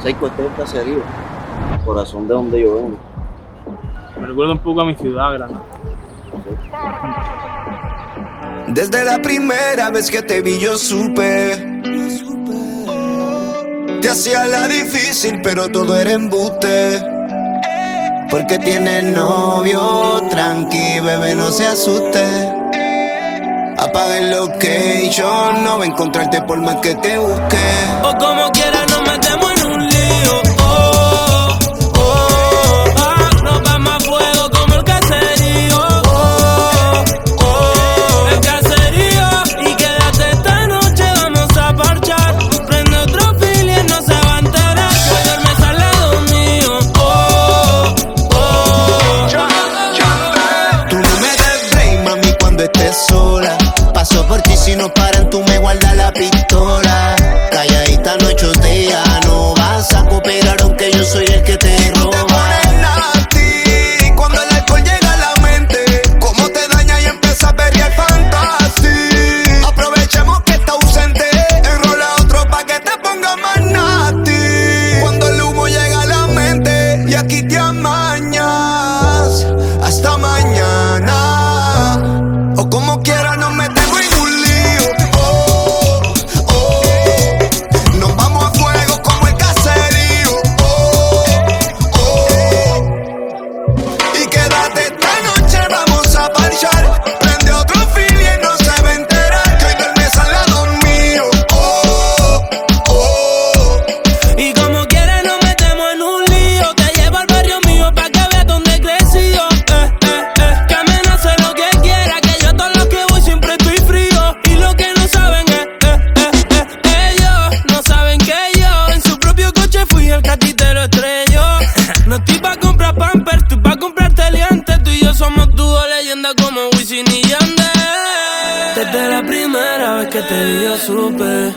Psycho, este es el caserío, corazón de donde yo vengo. Me recuerda un poco a mi ciudad, Granada. Desde la primera vez que te vi yo supe. Te hacía la difícil, pero todo era embuste. Porque tienes novio, tranqui, bebé, no se asuste. Apaga el location, no va a encontrarte por más que te busque. O como quiera nos metemos en un lío. Oh, oh, ah, nos vamos a fuego como el caserío. Oh, oh, el caserío. Y quédate esta noche, vamos a parchar. Prende otro fili, no se va a enterar que hoy duermes al lado mío. Oh, oh, Tú no me des break, mami, cuando estés sola. Paso por ti si no paran, tú me guardas la pistola. Calladita no chotea, no vas a cooperar aunque yo soy el que te roba. Te pones nasty cuando el alcohol llega a la mente. Cómo te daña y empieza a pelear fantasy. Aprovechemos que está ausente, enrola otro pa' que te ponga más nasty. Cuando el humo llega a la mente y aquí te amañas. Hasta mañana. O como quiera nos metemos en un lío. Oh, oh, nos vamos a fuego como el caserío. Oh, oh, y quédate esta noche, vamos a parchar. Prende otro fili y no se va a enterar que hoy duermes al lado mío. Oh, oh, y como quiera nos metemos en un lío. Te llevo al barrio mío pa' que veas dónde he crecido. Que amenace lo que quiera, que yo todo lo que voy siempre estoy frío. Y lo que no saben es, ellos no saben que yo en su propio coche fui el que a ti te lo estrelló. No estoy pa' comprar Pampers, estoy pa' comprarte liantes. Tú y yo somos dúo leyenda como Wisin y Yandel. Desde la primera vez que te vi yo supe.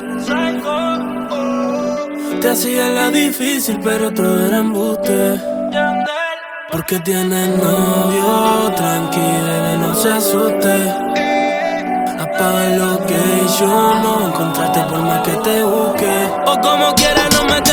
Te hacía la difícil, pero todo era embuste. Porque tienes novio, tranqui, bebé, no se asuste. Apaga el location, no encontrarte por más que te busque. O como quiera no me